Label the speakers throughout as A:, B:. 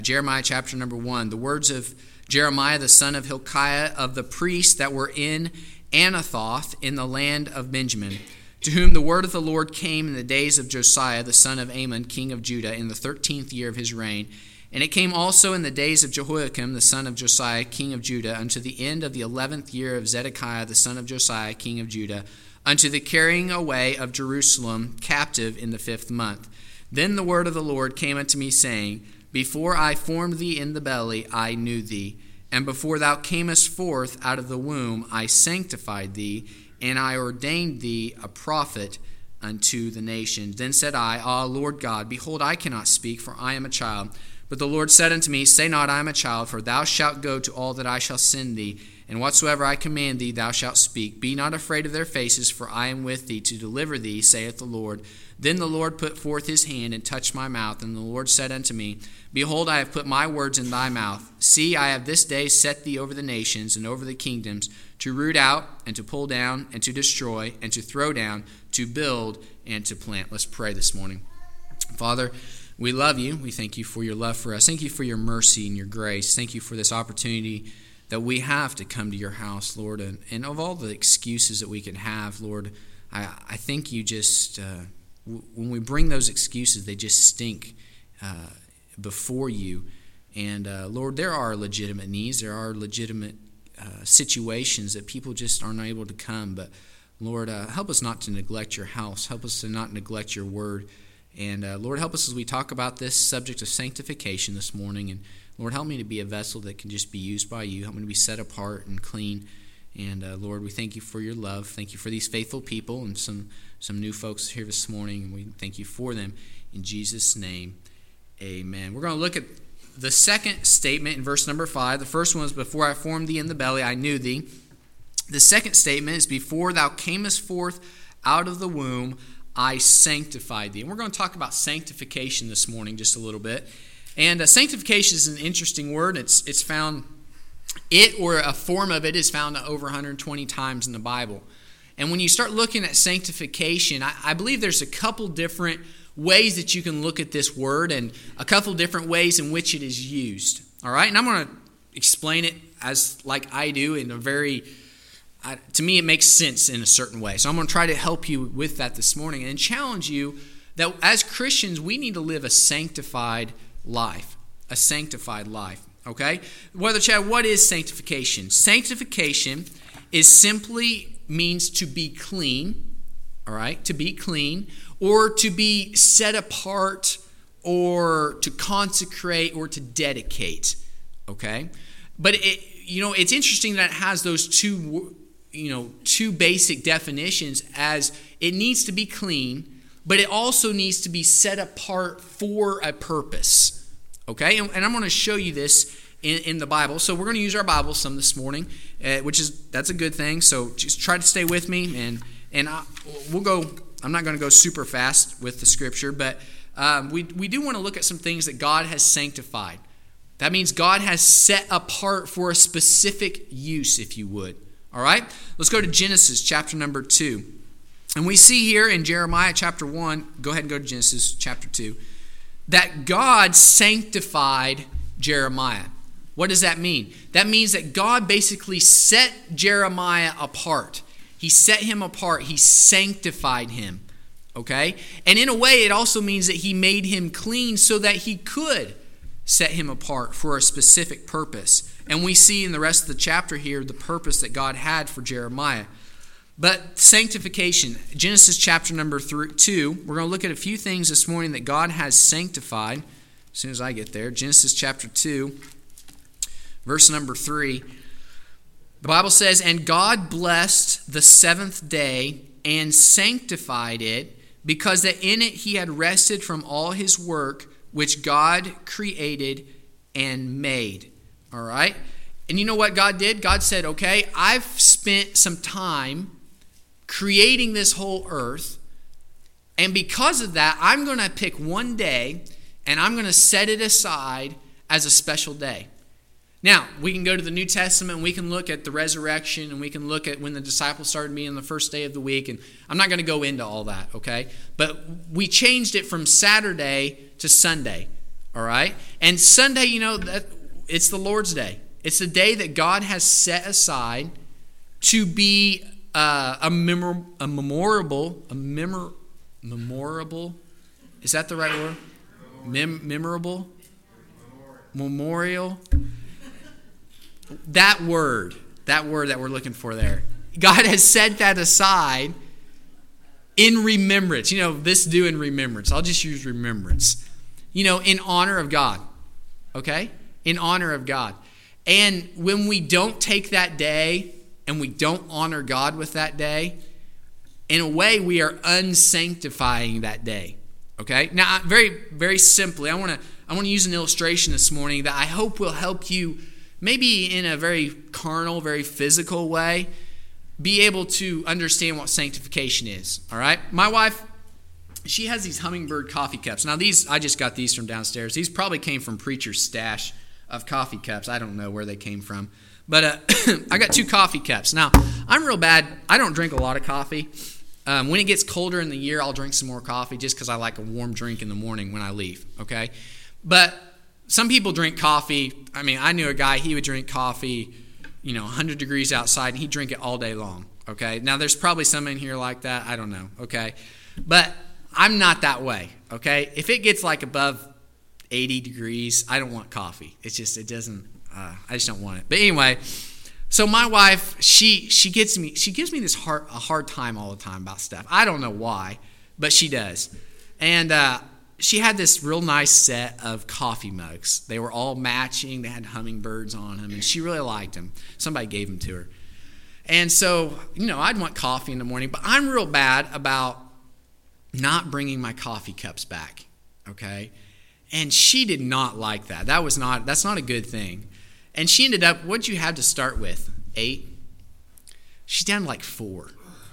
A: Jeremiah chapter number 1. The words of Jeremiah, the son of Hilkiah, of the priests that were in Anathoth in the land of Benjamin, to whom the word of the Lord came in the days of Josiah, the son of Amon, king of Judah, in the 13th year of his reign. And it came also in the days of Jehoiakim, the son of Josiah, king of Judah, unto the end of the 11th year of Zedekiah, the son of Josiah, king of Judah, unto the carrying away of Jerusalem captive in the 5th month. Then the word of the Lord came unto me, saying, Before I formed thee in the belly, I knew thee. And before thou camest forth out of the womb, I sanctified thee, and I ordained thee a prophet unto the nations. Then said I, Ah, Lord God, behold, I cannot speak, for I am a child. But the Lord said unto me, Say not, I am a child, for thou shalt go to all that I shall send thee, and whatsoever I command thee, thou shalt speak. Be not afraid of their faces, for I am with thee to deliver thee, saith the Lord. Then the Lord put forth his hand and touched my mouth, and the Lord said unto me, Behold, I have put my words in thy mouth. See, I have this day set thee over the nations and over the kingdoms, to root out and to pull down and to destroy and to throw down, to build and to plant. Let's pray this morning. Father, we love you. We thank you for your love for us. Thank you for your mercy and your grace. Thank you for this opportunity that we have to come to your house, Lord. And of all the excuses that we can have, Lord, I think you just, when we bring those excuses, they just stink before you. And Lord, there are legitimate needs. There are legitimate situations that people just aren't able to come. But Lord, help us not to neglect your house. Help us to not neglect your word. And Lord, help us as we talk about this subject of sanctification this morning. And Lord, help me to be a vessel that can just be used by you. Help me to be set apart and clean. And Lord, we thank you for your love. Thank you for these faithful people and some new folks here this morning. And we thank you for them. In Jesus' name, amen. We're going to look at the second statement in verse number 5. The first one was, Before I formed thee in the belly, I knew thee. The second statement is, Before thou camest forth out of the womb, I sanctified thee. And we're going to talk about sanctification this morning just a little bit. And sanctification is an interesting word. It's found, or a form of it is found over 120 times in the Bible. And when you start looking at sanctification, I believe there's a couple different ways that you can look at this word and a couple different ways in which it is used. All right? And I'm going to explain it as like I do in a very, to me it makes sense in a certain way. So I'm going to try to help you with that this morning and challenge you that as Christians we need to live a sanctified life. A sanctified life. Okay? Brother Chad, what is sanctification? Sanctification is simply means to be clean. All right? To be clean, or to be set apart, or to consecrate, or to dedicate. Okay? But it's interesting that it has those two basic definitions, as it needs to be clean, but it also needs to be set apart for a purpose. Okay? And I'm going to show you this in the Bible. So we're going to use our Bible some this morning, that's a good thing. So just try to stay with me, and we'll go. I'm not going to go super fast with the scripture, but we do want to look at some things that God has sanctified. That means God has set apart for a specific use, if you would. All right? Let's go to Genesis chapter number 2. And we see here in Jeremiah chapter 1, go ahead and go to Genesis chapter 2, that God sanctified Jeremiah. What does that mean? That means that God basically set Jeremiah apart. He set him apart. He sanctified him. Okay? And in a way, it also means that he made him clean so that he could set him apart for a specific purpose. And we see in the rest of the chapter here the purpose that God had for Jeremiah. But sanctification, Genesis chapter number 2, we're going to look at a few things this morning that God has sanctified. As soon as I get there, Genesis chapter 2, verse number 3. The Bible says, And God blessed the seventh day and sanctified it, because that in it he had rested from all his work which God created and made. All right? And you know what God did? God said, okay, I've spent some time creating this whole earth, and because of that, I'm going to pick one day, and I'm going to set it aside as a special day. Now, we can go to the New Testament and we can look at the resurrection and we can look at when the disciples started meeting on the first day of the week. And I'm not going to go into all that, okay? But we changed it from Saturday to Sunday, All right? And Sunday, it's the Lord's Day. It's the day that God has set aside to be memorable. Is that the right word? Memorable? Memorial? That word that we're looking for there. God has set that aside in remembrance. This due in remembrance. I'll just use remembrance. In honor of God. Okay? In honor of God. And when we don't take that day and we don't honor God with that day, in a way we are unsanctifying that day. Okay? Now, very, very simply, I want to use an illustration this morning that I hope will help you, maybe in a very carnal, very physical way, be able to understand what sanctification is. All right? My wife, she has these Hummingbird coffee cups. Now, I just got these from downstairs. These probably came from Preacher's stash of coffee cups. I don't know where they came from. But I got 2 coffee cups. Now, I'm real bad. I don't drink a lot of coffee. When it gets colder in the year, I'll drink some more coffee just because I like a warm drink in the morning when I leave, okay? But some people drink coffee. I mean, I knew a guy, he would drink coffee, 100 degrees outside, and he'd drink it all day long, okay? Now, there's probably some in here like that. I don't know, okay? But I'm not that way, okay? If it gets like above 80 degrees, I don't want coffee. I just don't want it. But anyway, so my wife, she gives me this a hard time all the time about stuff. I don't know why, but she does. And she had this real nice set of coffee mugs. They were all matching. They had hummingbirds on them, and she really liked them. Somebody gave them to her. And so, I'd want coffee in the morning, but I'm real bad about not bringing my coffee cups back, okay? And she did not like that. That's not a good thing. And she ended up, what'd you have to start with? 8? She's down to like 4.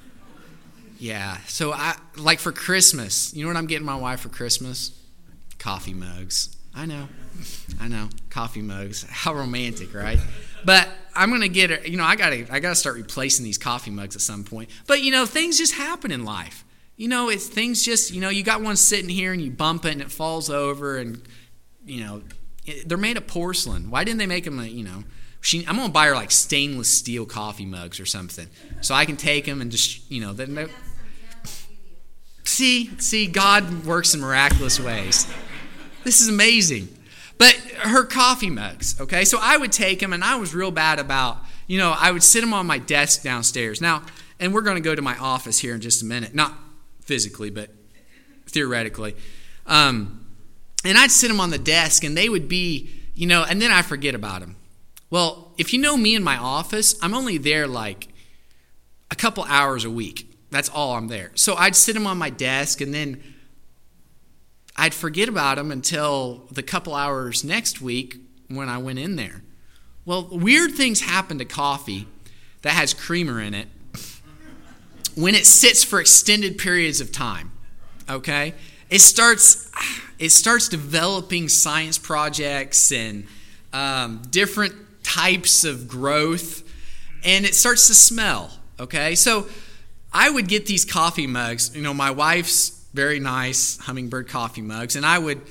A: Yeah. So for Christmas, you know what I'm getting my wife for Christmas? Coffee mugs. I know. Coffee mugs. How romantic, right? But I'm going to get her, I got to start replacing these coffee mugs at some point. But things just happen in life. It's things just, you got one sitting here and you bump it and it falls over and, they're made of porcelain. Why didn't they make them, I'm going to buy her like stainless steel coffee mugs or something so I can take them and just, See, God works in miraculous ways. This is amazing. But her coffee mugs, okay? So I would take them and I was real bad about, I would sit them on my desk downstairs. Now, and we're going to go to my office here in just a minute. Not physically, but theoretically. And I'd sit them on the desk, and they would be, and then I forget about them. Well, if you know me in my office, I'm only there like a couple hours a week. That's all I'm there. So I'd sit them on my desk, and then I'd forget about them until the couple hours next week when I went in there. Well, weird things happen to coffee that has creamer in it when it sits for extended periods of time, okay? It starts developing science projects and different types of growth, and it starts to smell, okay? So I would get these coffee mugs, my wife's very nice Hummingbird coffee mugs, and I would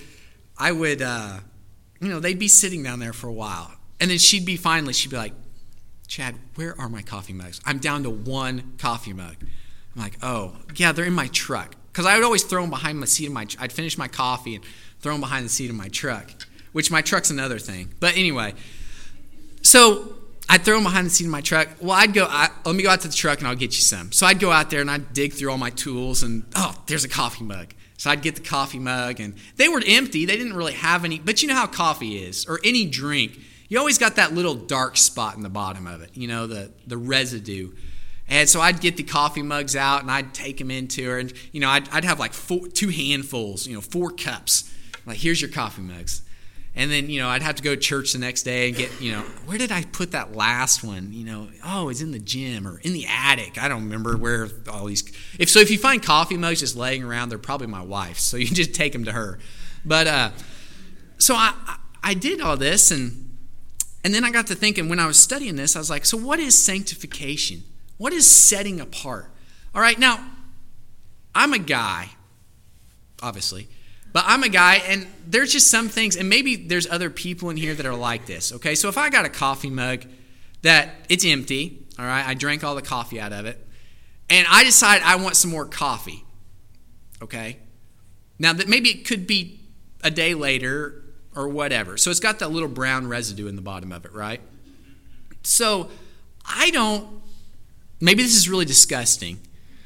A: they'd be sitting down there for a while, and then she'd be like, Chad, where are my coffee mugs? I'm down to 1 coffee mug. I'm like, oh, yeah, they're in my truck. Because I would always throw them behind the seat of I'd finish my coffee and throw them behind the seat of my truck, which my truck's another thing. But anyway, so I'd throw them behind the seat of my truck. Well, let me go out to the truck and I'll get you some. So I'd go out there and I'd dig through all my tools and, there's a coffee mug. So I'd get the coffee mug, and they were empty. They didn't really have any. But you know how coffee is, or any drink. You always got that little dark spot in the bottom of it, the residue. And so I'd get the coffee mugs out, and I'd take them into her. And, I'd have like 2 handfuls, 4 cups. Like, here's your coffee mugs. And then, I'd have to go to church the next day and get, where did I put that last one? It's in the gym or in the attic. I don't remember where all these. If you find coffee mugs just laying around, they're probably my wife's. So you just take them to her. But so I did all this, and then I got to thinking when I was studying this, I was like, so what is sanctification? What is setting apart? All right, now, I'm a guy, obviously, but But I'm a guy, and there's just some things, and maybe there's other people in here that are like this, okay? So if I got a coffee mug that it's empty, all right, I drank all the coffee out of it, and I decide I want some more coffee, okay? Now, that maybe it could be a day later or whatever. So it's got that little brown residue in the bottom of it, right? So maybe this is really disgusting.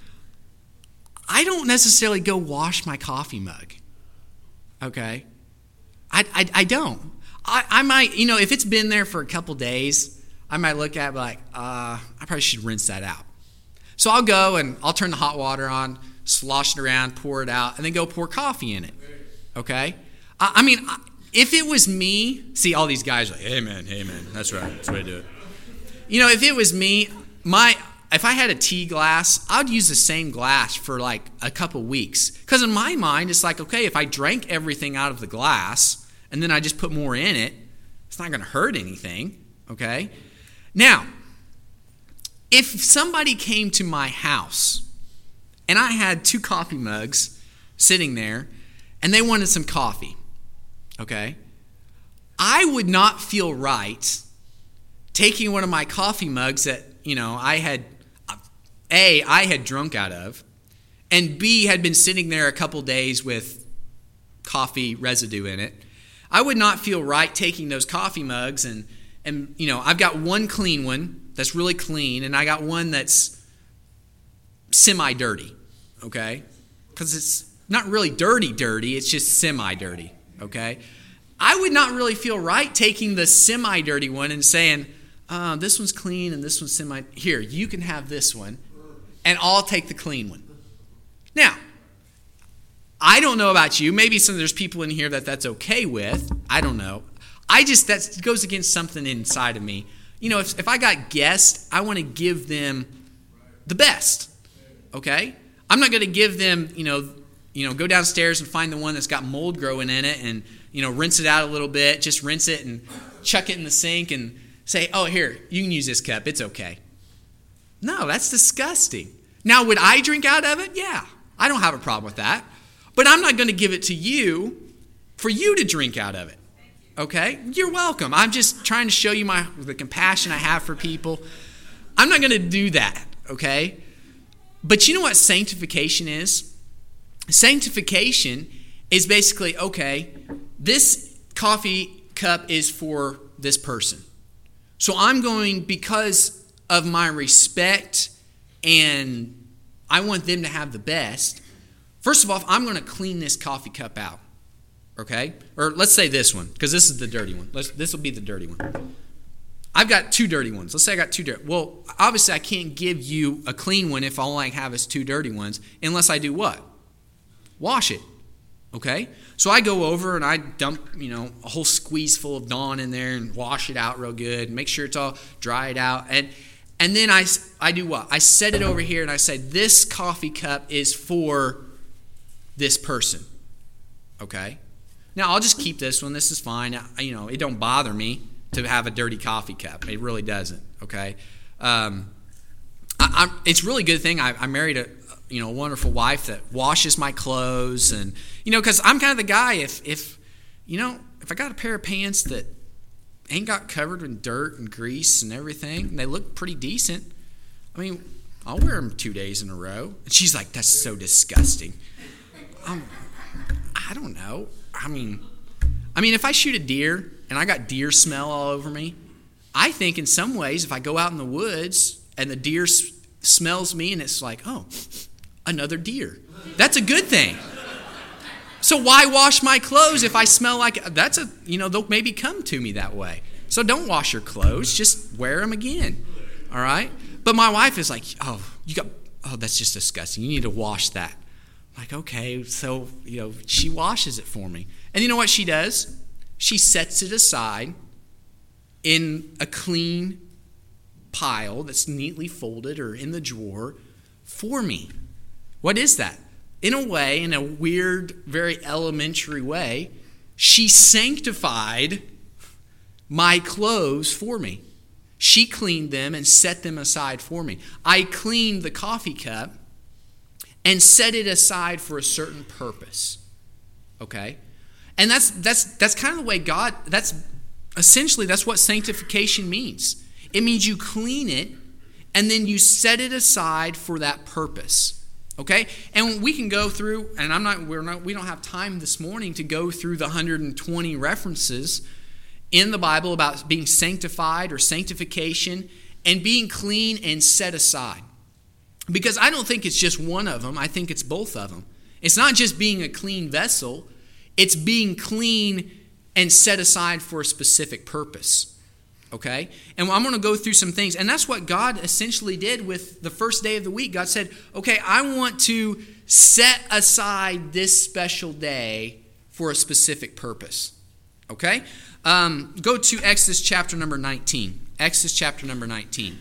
A: I don't necessarily go wash my coffee mug, okay? I don't. I might, if it's been there for a couple days, I might look at it like, I probably should rinse that out. So I'll go and I'll turn the hot water on, slosh it around, pour it out, and then go pour coffee in it, okay? If it was me, see all these guys are like, amen, that's right, that's the way to do it. If it was me, if I had a tea glass, I'd use the same glass for like a couple weeks. Because in my mind, it's like, okay, if I drank everything out of the glass and then I just put more in it, it's not going to hurt anything, okay? Now, if somebody came to my house and I had 2 coffee mugs sitting there and they wanted some coffee, okay, I would not feel right taking one of my coffee mugs that, I had drunk out of, and B, had been sitting there a couple days with coffee residue in it. I would not feel right taking those coffee mugs and I've got one clean one that's really clean, and I got one that's semi-dirty, okay? Because it's not really dirty, it's just semi-dirty, okay? I would not really feel right taking the semi-dirty one and saying, this one's clean and this one's semi. Here, you can have this one, and I'll take the clean one. Now, I don't know about you. Maybe there's people in here that's okay with. I don't know. That goes against something inside of me. If I got guests, I want to give them the best, okay? I'm not going to give them, go downstairs and find the one that's got mold growing in it and, rinse it out a little bit. Just rinse it and chuck it in the sink and say, oh, here, you can use this cup. It's okay. No, that's disgusting. Now, would I drink out of it? Yeah, I don't have a problem with that. But I'm not going to give it to you for you to drink out of it. Okay? You're welcome. I'm just trying to show you the compassion I have for people. I'm not going to do that, okay? But you know what sanctification is? Sanctification is basically, okay, this coffee cup is for this person. So I'm going, because of my respect and I want them to have the best, first of all, I'm going to clean this coffee cup out, okay? Or let's say this one, because this is the dirty one. This will be the dirty one. I've got 2 dirty ones. Let's say I got 2 dirty. Well, obviously I can't give you a clean one if all I have is 2 dirty ones, unless I do what? Wash it, okay? So I go over and I dump, a whole squeeze full of Dawn in there and wash it out real good and make sure it's all dried out. And then I do what? I set it over here and I say, this coffee cup is for this person, okay? Now, I'll just keep this one. This is fine. It don't bother me to have a dirty coffee cup. It really doesn't, okay? It's a really good thing. I married a wonderful wife that washes my clothes, and because I'm kind of the guy. If I got a pair of pants that ain't got covered in dirt and grease and everything, and they look pretty decent, I'll wear them 2 days in a row. And she's like, "That's so disgusting." I don't know. If I shoot a deer and I got deer smell all over me, I think in some ways if I go out in the woods and the deer smells me and it's like, oh, another deer, that's a good thing. So why wash my clothes if I smell like they'll maybe come to me that way. So don't wash your clothes, just wear them again. All right? But my wife is like, that's just disgusting. You need to wash that. I'm like, okay, so she washes it for me. And you know what she does? She sets it aside in a clean pile that's neatly folded or in the drawer for me. What is that? In a weird, very elementary way, she sanctified my clothes for me. She cleaned them and set them aside for me. I cleaned the coffee cup and set it aside for a certain purpose. Okay? And that's kind of the way God, that's what sanctification means. It means you clean it and then you set it aside for that purpose. Okay? And we can go through, and we don't have time this morning to go through the 120 references in the Bible about being sanctified or sanctification and being clean and set aside. Because I don't think it's just one of them. I think it's both of them. It's not just being a clean vessel. It's being clean and set aside for a specific purpose. Okay? And I'm going to go through some things. And that's what God essentially did with the first day of the week. God said, okay, I want to set aside this special day for a specific purpose. Okay? Go to Exodus chapter number 19. Exodus chapter number 19.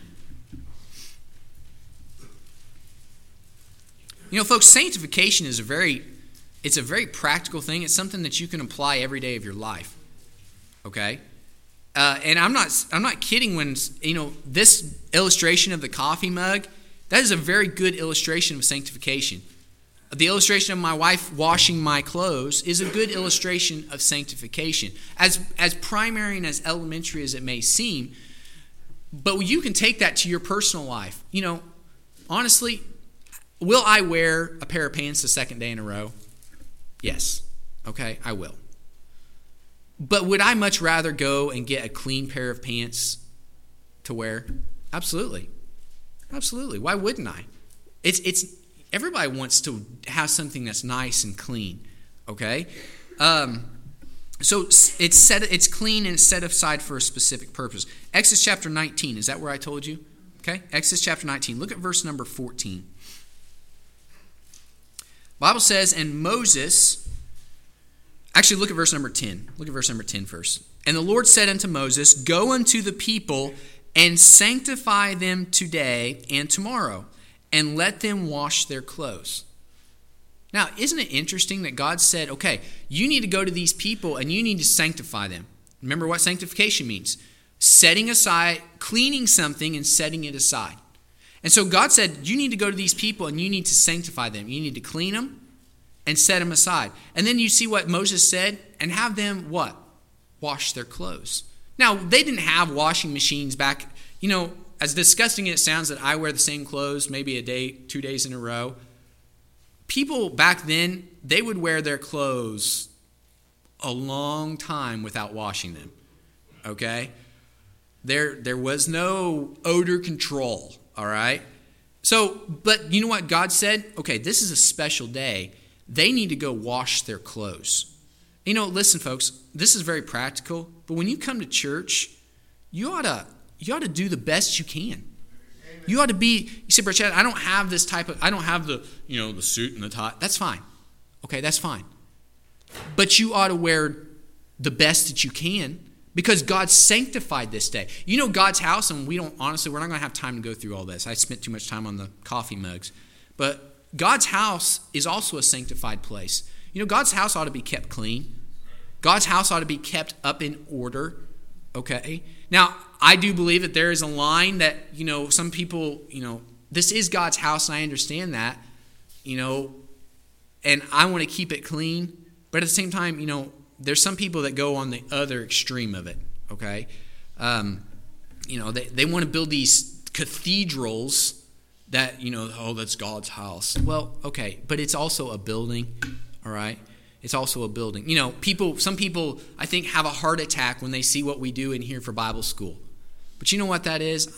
A: You know, folks, sanctification is a very practical thing. It's something that you can apply every day of your life. Okay? And I'm not kidding when, you know, this illustration of the coffee mug, that is a very good illustration of sanctification. The illustration of my wife washing my clothes is a good illustration of sanctification. As primary and as elementary as it may seem, but you can take that to your personal life. You know, honestly, will I wear a pair of pants the second day in a row? Yes. Okay, I will. But would I much rather go and get a clean pair of pants to wear? Absolutely. Absolutely. Why wouldn't I? It's everybody wants to have something that's nice and clean. Okay? So it's clean and set aside for a specific purpose. Exodus chapter 19, is that where I told you? Okay? Exodus chapter 19. Look at verse number 14. Bible says, and Moses, actually look at verse number 10. Look at verse number 10 first. And the Lord said unto Moses, go unto the people and sanctify them today and tomorrow, and let them wash their clothes. Now, isn't it interesting that God said, okay, you need to go to these people and you need to sanctify them. Remember what sanctification means. Setting aside, cleaning something and setting it aside. And so God said, you need to go to these people and you need to sanctify them. You need to clean them and set them aside. And then you see what Moses said, and have them what? Wash their clothes. Now, they didn't have washing machines back, you know, as disgusting as it sounds that I wear the same clothes maybe a day, 2 days in a row. People back then, they would wear their clothes a long time without washing them. Okay? There was no odor control. All right? So, but you know what God said? Okay, this is a special day. They need to go wash their clothes. You know, listen, folks, this is very practical, but when you come to church, you ought to do the best you can. You ought to be, you say, Brother Chad, I don't have the, you know, the suit and the tie. That's fine. Okay, that's fine. But you ought to wear the best that you can, because God sanctified this day. You know, God's house, and we're not going to have time to go through all this. I spent too much time on the coffee mugs. But God's house is also a sanctified place. You know, God's house ought to be kept clean. God's house ought to be kept up in order. Okay? Now, I do believe that there is a line that, you know, some people, you know, this is God's house, and I understand that, you know, and I want to keep it clean. But at the same time, you know, there's some people that go on the other extreme of it, okay? You know, they want to build these cathedrals that, you know, oh, that's God's house. Well, okay, but it's also a building, all right? It's also a building. You know, some people, I think, have a heart attack when they see what we do in here for Bible school. But you know what that is?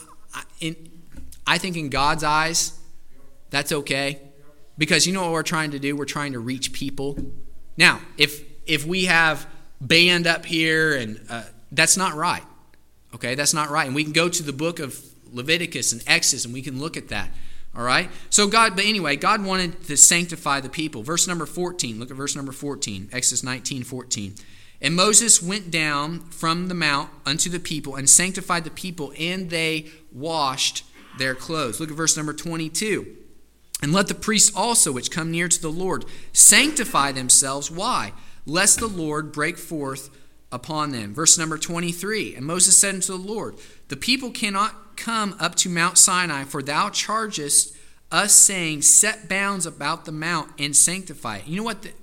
A: I think in God's eyes, that's okay. Because you know what we're trying to do? We're trying to reach people. Now, if we have band up here, and that's not right. Okay, that's not right. And we can go to the book of Leviticus and Exodus, and we can look at that. All right? So God wanted to sanctify the people. Verse number 14. Look at verse number 14. Exodus 19:14. And Moses went down from the mount unto the people and sanctified the people, and they washed their clothes. Look at verse number 22. And let the priests also, which come near to the Lord, sanctify themselves. Why? Lest the Lord break forth upon them. Verse number 23. And Moses said unto the Lord, the people cannot come up to Mount Sinai, for thou chargest us, saying, set bounds about the mount and sanctify it. You know what?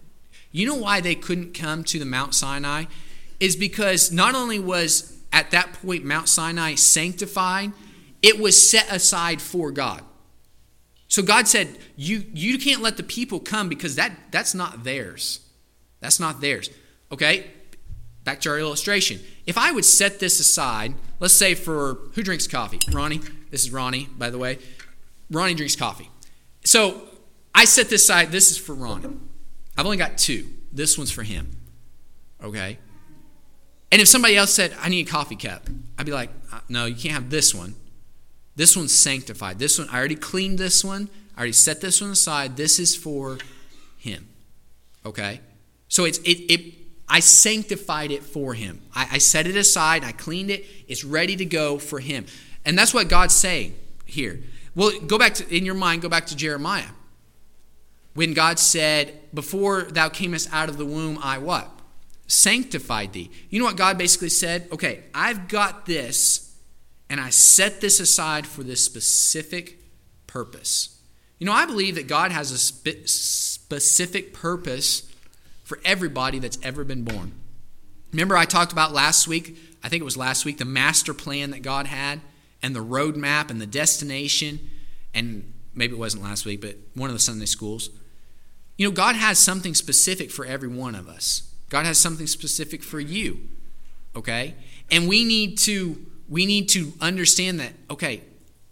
A: You know why they couldn't come to the Mount Sinai? Is because not only was at that point Mount Sinai sanctified, it was set aside for God. So God said, you can't let the people come because that's not theirs. That's not theirs. Okay? Back to our illustration. If I would set this aside, let's say for, who drinks coffee? Ronnie? This is Ronnie, by the way. Ronnie drinks coffee. So I set this aside. This is for Ronnie. I've only got 2. This one's for him. Okay? And if somebody else said, I need a coffee cup, I'd be like, no, you can't have this one. This one's sanctified. This one, I already cleaned this one. I already set this one aside. This is for him. Okay? So I sanctified it for him. I set it aside. I cleaned it. It's ready to go for him. And that's what God's saying here. Well, go back to Jeremiah. When God said, before thou camest out of the womb, I what? Sanctified thee. You know what God basically said? Okay, I've got this, and I set this aside for this specific purpose. You know, I believe that God has a specific purpose for everybody that's ever been born. Remember I talked about last week, I think it was last week, the master plan that God had, and the roadmap and the destination, and maybe it wasn't last week, but one of the Sunday schools. You know, God has something specific for every one of us. God has something specific for you, okay? And we need to understand that, okay,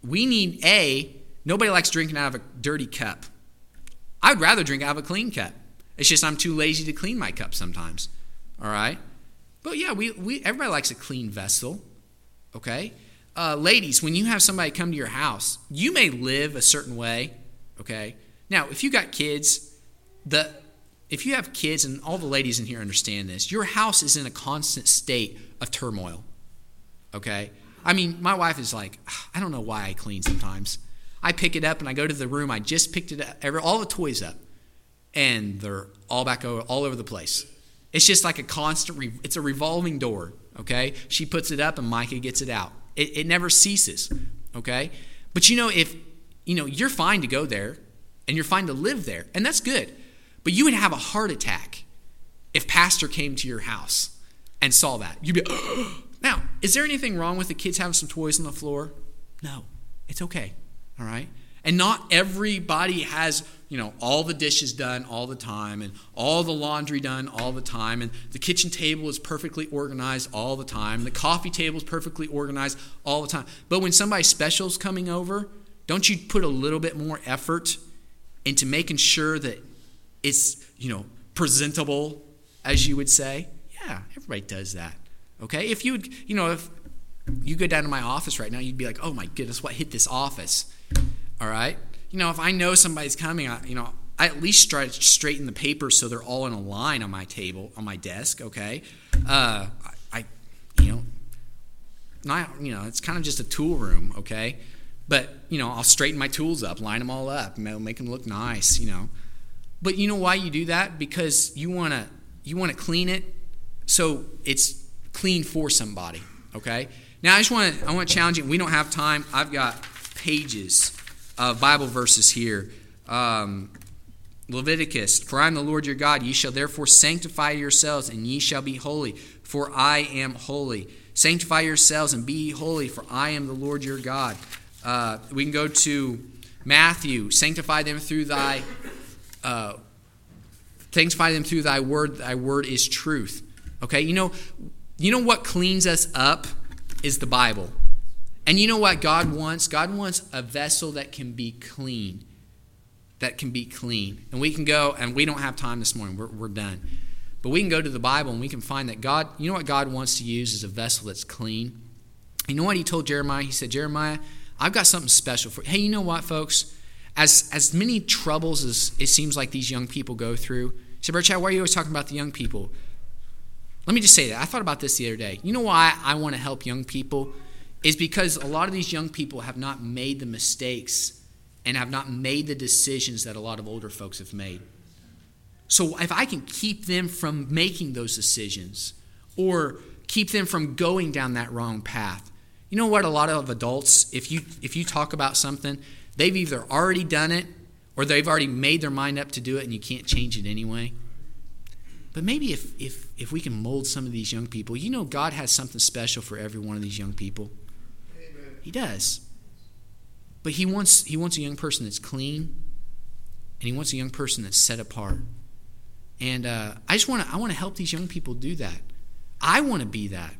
A: nobody likes drinking out of a dirty cup. I would rather drink out of a clean cup. It's just I'm too lazy to clean my cup sometimes, all right? But yeah, everybody likes a clean vessel, okay? Ladies, when you have somebody come to your house, you may live a certain way, okay? Now, if you got kids, if you have kids, and all the ladies in here understand this, your house is in a constant state of turmoil, okay? I mean, my wife is like, I don't know why I clean sometimes. I pick it up and I go to the room. I just picked it up, all the toys up, and they're all over the place. It's just like a constant, it's a revolving door, okay? She puts it up and Micah gets it out. It never ceases, okay? But you're fine to go there and you're fine to live there, and that's good. But you would have a heart attack if pastor came to your house and saw that. You'd be, Now, is there anything wrong with the kids having some toys on the floor? No, it's okay, all right? And not everybody has, all the dishes done all the time and all the laundry done all the time, and the kitchen table is perfectly organized all the time. The coffee table is perfectly organized all the time. But when somebody special's coming over, don't you put a little bit more effort into making sure that it's, presentable, as you would say? Yeah, everybody does that, okay? If you would, if you go down to my office right now, you'd be like, oh my goodness, what hit this office? All right? If I know somebody's coming, I at least try to straighten the papers so they're all in a line on my table, on my desk, okay? It's kind of just a tool room, okay? But, I'll straighten my tools up, line them all up, make them look nice, But you know why you do that? Because you want to clean it so it's clean for somebody, okay? Now I want to challenge you. We don't have time. I've got pages of Bible verses here. Leviticus, for I am the Lord your God. Ye shall therefore sanctify yourselves, and ye shall be holy, for I am holy. Sanctify yourselves and be ye holy, for I am the Lord your God. We can go to Matthew. Sanctify them through thy word. Thy word is truth. Okay, you know what cleans us up is the Bible. And you know what God wants? God wants a vessel that can be clean. And we can go, and we don't have time this morning. We're done. But we can go to the Bible and we can find that God, you know what God wants to use is a vessel that's clean. You know what he told Jeremiah? He said, Jeremiah, I've got something special for you. Hey, you know what, folks? As many troubles as it seems like these young people go through, he said, Brother Chad, why are you always talking about the young people? Let me just say that. I thought about this the other day. You know why I want to help young people? Is because a lot of these young people have not made the mistakes and have not made the decisions that a lot of older folks have made. So if I can keep them from making those decisions or keep them from going down that wrong path. You know what, a lot of adults, if you talk about something, they've either already done it or they've already made their mind up to do it and you can't change it anyway. But maybe if we can mold some of these young people, God has something special for every one of these young people. Amen. He does. But he wants a young person that's clean, and he wants a young person that's set apart. And I want to help these young people do that. I want to be that.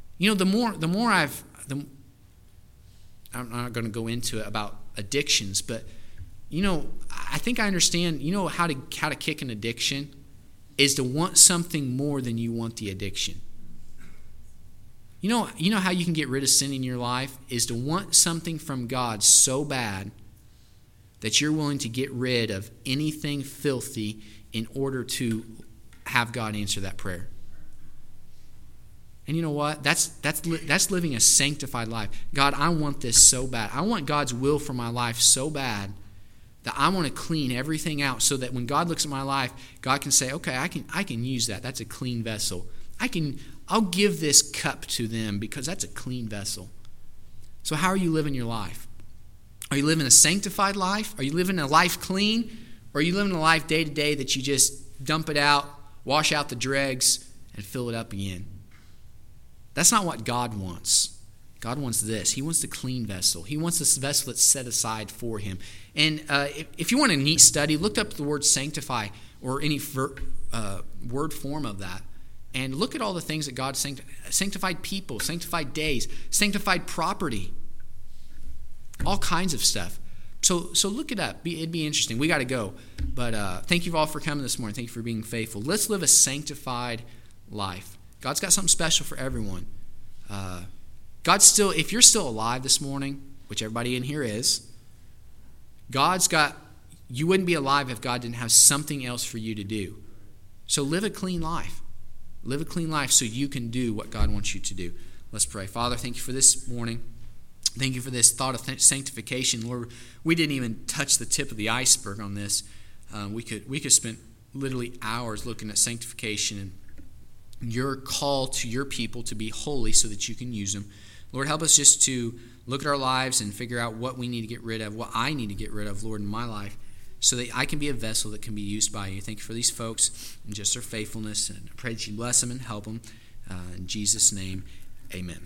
A: I'm not going to go into it about addictions, but I think I understand. How to kick an addiction is to want something more than you want the addiction. You know how you can get rid of sin in your life is to want something from God so bad that you're willing to get rid of anything filthy in order to have God answer that prayer. And you know what? That's living a sanctified life. God, I want this so bad. I want God's will for my life so bad that I want to clean everything out so that when God looks at my life, God can say, okay, I can use that. That's a clean vessel. I'll give this cup to them because that's a clean vessel. So how are you living your life? Are you living a sanctified life? Are you living a life clean? Or are you living a life day to day that you just dump it out, wash out the dregs, and fill it up again? That's not what God wants. God wants this. He wants the clean vessel. He wants this vessel that's set aside for him. And if you want a neat study, look up the word sanctify or any word form of that. And look at all the things that God sanctified people, sanctified days, sanctified property, all kinds of stuff. So look it up. It'd be interesting. We got to go. But thank you all for coming this morning. Thank you for being faithful. Let's live a sanctified life. God's got something special for everyone. If you're still alive this morning, which everybody in here is, you wouldn't be alive if God didn't have something else for you to do. So live a clean life. Live a clean life so you can do what God wants you to do. Let's pray. Father, thank you for this morning. Thank you for this thought of sanctification. Lord, we didn't even touch the tip of the iceberg on this. We could spend literally hours looking at sanctification and your call to your people to be holy so that you can use them. Lord, help us just to look at our lives and figure out what we need to get rid of, what I need to get rid of, Lord, in my life, so that I can be a vessel that can be used by you. Thank you for these folks and just their faithfulness. And I pray that you bless them and help them. In Jesus' name, amen.